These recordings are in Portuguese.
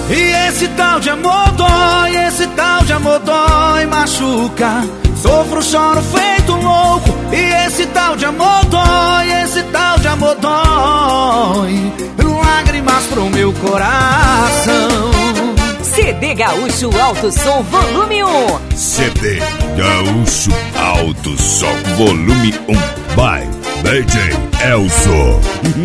E esse tal de amor dói, esse tal de amor dói, machuca. Sofro, choro feito louco. E esse tal de amor dói, esse tal de amor dói, lágrimas pro meu coração. CD Gaúcho Alto Som Volume 1. CD Gaúcho Alto Som Volume 1 by DJ Elzo.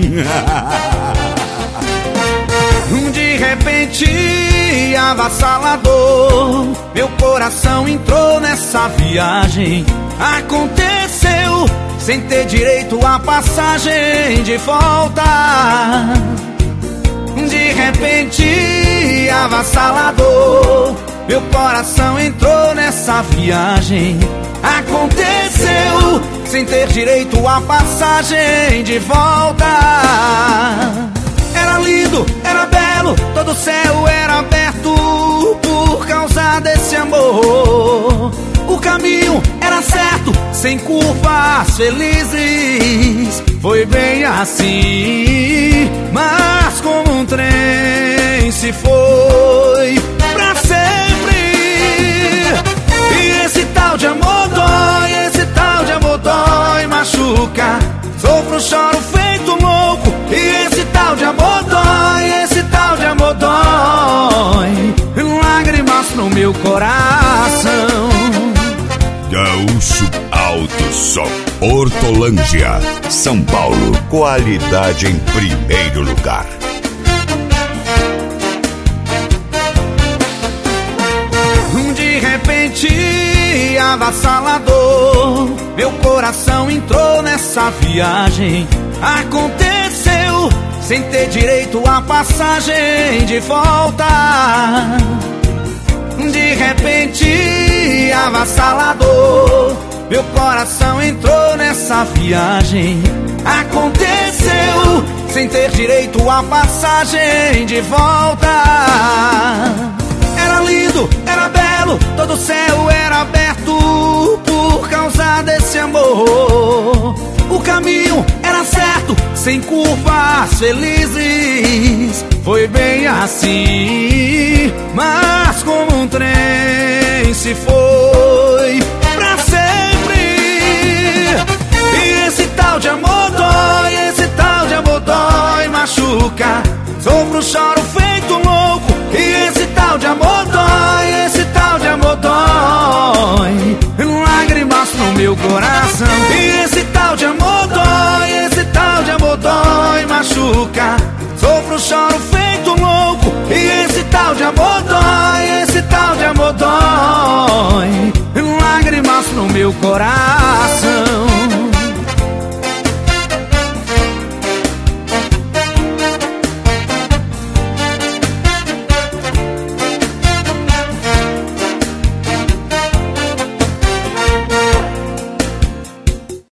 De repente, avassalador, meu coração entrou nessa viagem. Aconteceu sem ter direito à passagem de volta. De repente, avassalador, meu coração entrou nessa viagem. Aconteceu sem ter direito à passagem de volta. Era lindo, era belo, todo o céu era aberto por causa desse amor. O caminho era certo, sem curvas felizes. Foi bem assim, mas como um trem se foi pra sempre. E esse tal de amor dói, esse tal de amor dói, machuca. Sofro, choro feito louco. E esse tal de amor dói, esse tal de amor dói, lágrimas no meu coração. Gaúcho Alto Som, Hortolândia, São Paulo. Qualidade em primeiro lugar. De repente, avassalador, meu coração entrou nessa viagem. Aconteceu sem ter direito à passagem de volta. De repente, avassalador, meu coração entrou nessa viagem. Aconteceu sem ter direito à passagem de volta. Era lindo, era belo, todo o céu era aberto por causa desse amor. O caminho era certo, sem curvas felizes. Foi bem assim, mas como um trem se foi pra sempre. E esse tal de amor dói, esse tal de amor dói, machuca. Sofro, choro feito louco. E esse tal de amor dói, esse tal de amor dói, lágrimas no meu coração. E esse tal de amor dói, esse tal de amor dói, machuca. Sofro, choro feito louco. E esse tal de amor dói, esse tal de amor dói, lágrimas no meu coração.